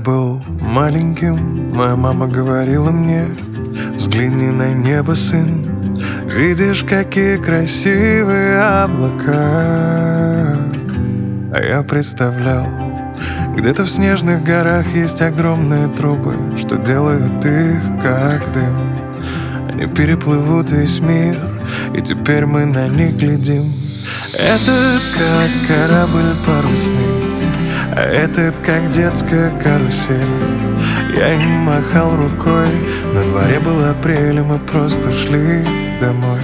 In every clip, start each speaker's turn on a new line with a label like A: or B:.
A: был маленьким, моя мама говорила мне: взгляни на небо, сын, видишь, какие красивые облака. А я представлял, где-то в снежных горах есть огромные трубы, что делают их как дым. Они переплывут весь мир, и теперь мы на них глядим. Этот как корабль парусный, а этот как детская карусель. Я им махал рукой, на дворе был апрель, и мы просто шли домой.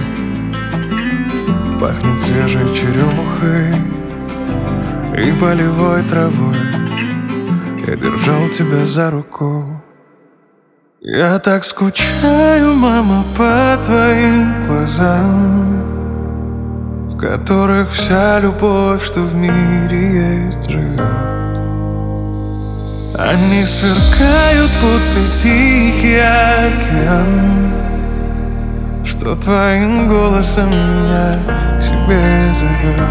A: Пахнет свежей черемухой и полевой травой. Я держал тебя за руку. Я так скучаю, мама, по твоим глазам, в которых вся любовь, что в мире есть, живет. Они сверкают, будто тихий океан, что твоим голосом меня к себе зовет.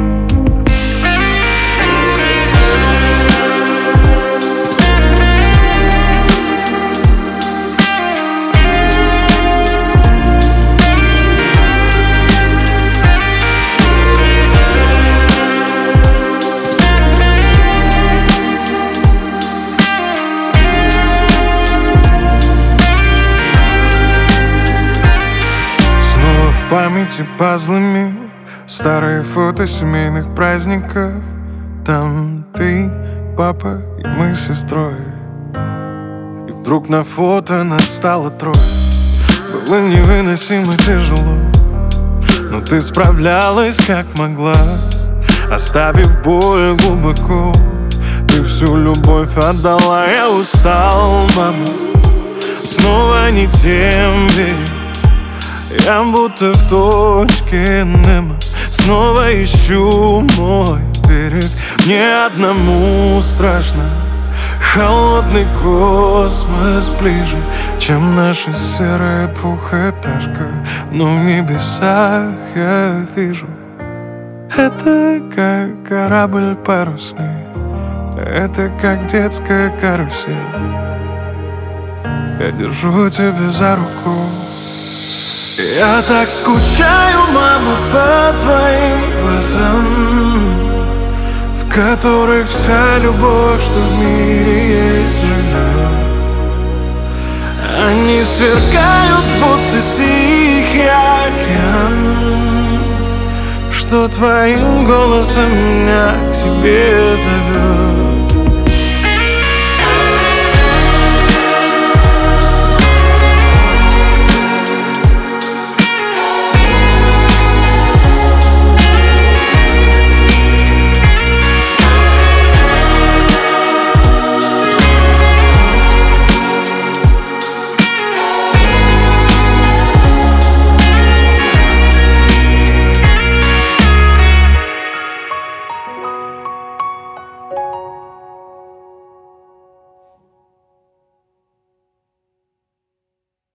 A: В памяти пазлами старые фото семейных праздников. Там ты, папа и мы с сестрой. И вдруг на фото нас стало трое. Было невыносимо тяжело, но ты справлялась как могла, оставив боль глубоко. Ты всю любовь отдала. Я устал, мама, снова не тем верить. Я будто в точке Немо, снова ищу мой берег. Мне одному страшно, холодный космос ближе, чем наша серая двухэтажка. Но в небесах я вижу, это как корабль парусный, это как детская карусель. Я держу тебя за руку. Я так скучаю, мама, по твоим глазам, в которых вся любовь, что в мире есть, живет. Они сверкают, будто тихий океан, что твоим голосом меня к себе зовет.